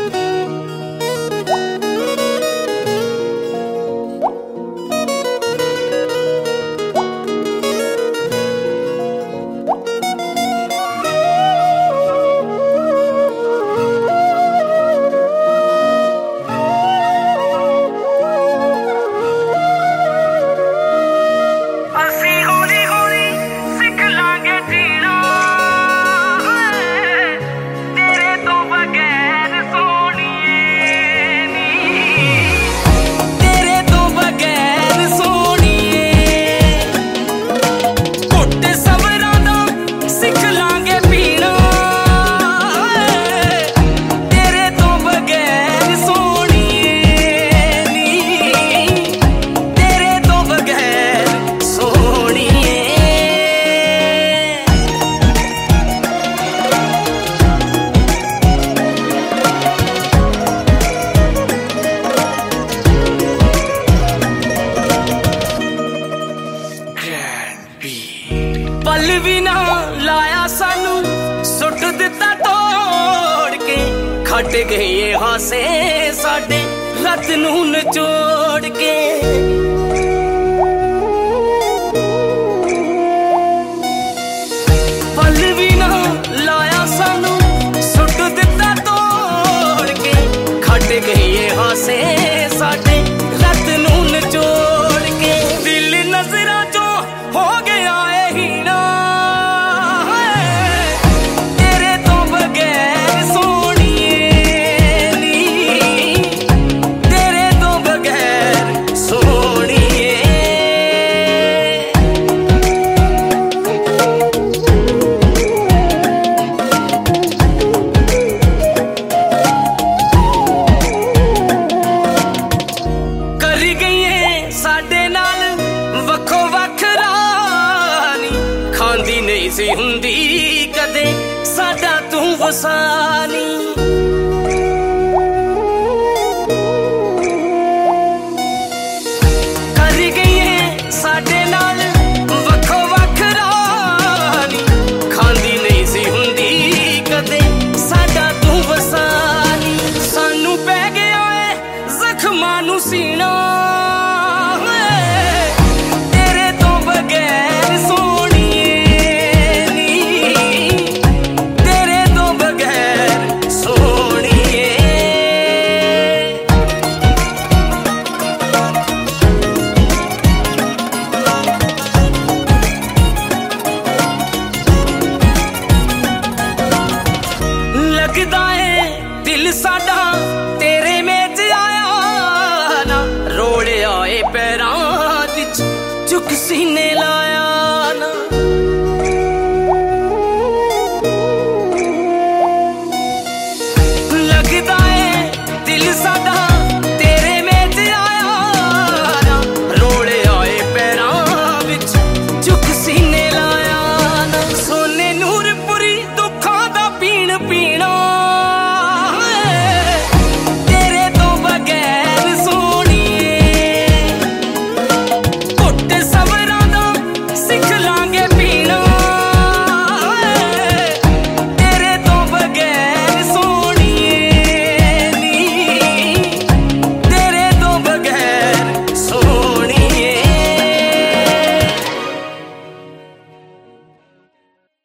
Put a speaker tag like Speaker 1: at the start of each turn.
Speaker 1: पल भी ना लाया सानू सुट दिता तोड़ के, खट गए ये हासे साडे रत नू नचोड़ के। पल भी ना लाया सानू सुट दिता तोड़ के, खट गए ये हासे साडे रत नू नचोड़ के। दिल नजरा चो हो गया नहीं सी हुंदी कदे साडा तू वसानी। कर गई है साडे नाल वखो वख रानी, खांदी नहीं सी हुंदी कदे साडा तू वसानी। सानू पै गया है जख्मां नू सीना, लगदा है दिल साडा तेरे में च आया ना, रोड़े आए पैरां विच चुक सीने